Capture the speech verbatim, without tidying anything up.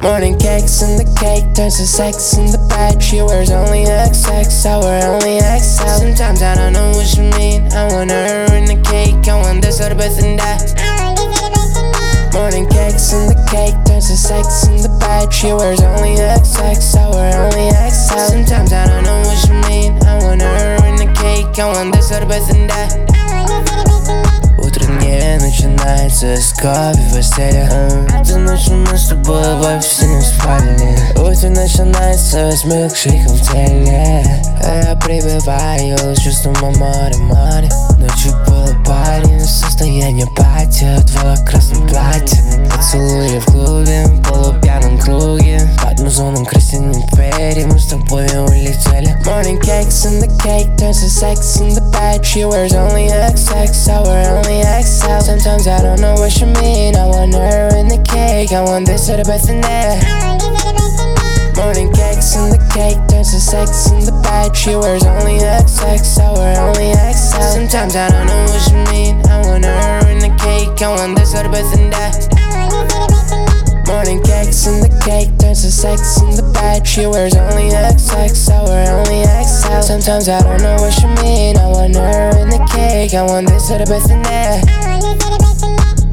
Morning cakes and the cake turns to sex in the bed. She wears only X X, I wear only X L. Sometimes I don't know what you mean. I want her in the cake, I want this or the best in that. Morning cakes and the cake turns to sex in the bed. She wears only X X, I wear only X L. Sometimes I don't know what you mean. I want her in the cake, I want this or the best in that. Утро не начинается с кофе в постели. Этой ночью мы с тобой вовсе не спали. Утро начинается с милкшейком в теле. Я прибываю с чувством море, море. Ночью было парень, состояние пати. Два в красном платье, поцелуи в клубе, в полупьяном круге. Под музоном красивым фейри мы с тобой улетели. Morning cakes and the cake turns to sex in the bed. She wears only X X, I wear only X L. Sometimes I don't know what you mean. I want her in the cake, I want this or the best in that. Morning cakes and the cake turns to sex in the bed. She wears only X X, I wear only X L. Sometimes I don't know what you mean. I want her in the cake, I want this or the best in that. Morning cakes and the cake turns to sex in the bed. She wears only X X, I wear only X L. Sometimes I don't know what you mean. I want her in the cake, I want this or the best in that.